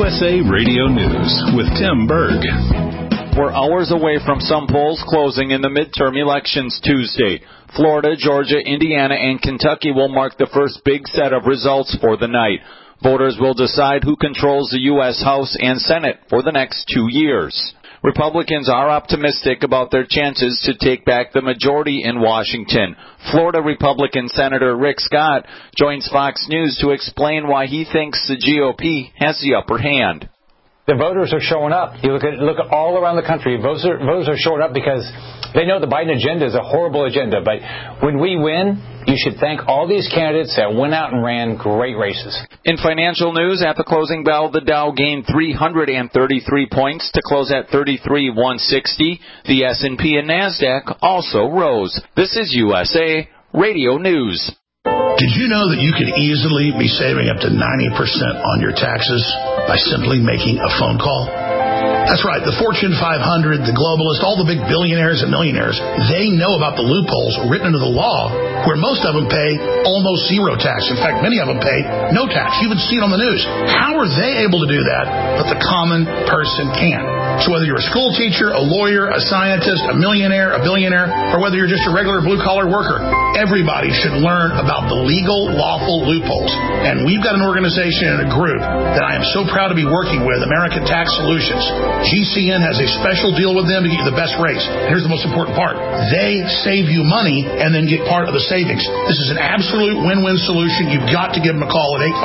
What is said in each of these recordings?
USA Radio News with Tim Berg. We're hours away from some polls closing in the midterm elections Tuesday. Florida, Georgia, Indiana, and Kentucky will mark the first big set of results for the night. Voters will decide who controls the U.S. House and Senate for the next 2 years. Republicans are optimistic about their chances to take back the majority in Washington. Florida Republican Senator Rick Scott joins Fox News to explain why he thinks the GOP has the upper hand. The voters are showing up. You look at all around the country. Voters are showing up because they know the Biden agenda is a horrible agenda. But when we win, you should thank all these candidates that went out and ran great races. In financial news, at the closing bell, the Dow gained 333 points to close at 33,160. The S&P and NASDAQ also rose. This is USA Radio News. Did you know that you could easily be saving up to 90% on your taxes by simply making a phone call? That's right. The Fortune 500, the globalists, all the big billionaires and millionaires, they know about the loopholes written into the law where most of them pay almost zero tax. In fact, many of them pay no tax. You even see it on the news. How are they able to do that, but the common person can't? So whether you're a school teacher, a lawyer, a scientist, a millionaire, a billionaire, or whether you're just a regular blue-collar worker, everybody should learn about the legal, lawful loopholes. And we've got an organization and a group that I am so proud to be working with, American Tax Solutions. GCN has a special deal with them to get you the best rates. Here's the most important part. They save you money and then get part of the savings. This is an absolute win-win solution. You've got to give them a call at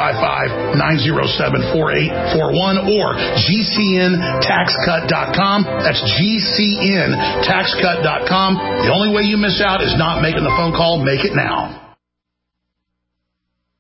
855-907-4841 or GCNTaxCut.com. That's GCNTaxCut.com. The only way you miss out is not making the phone call. Make it now.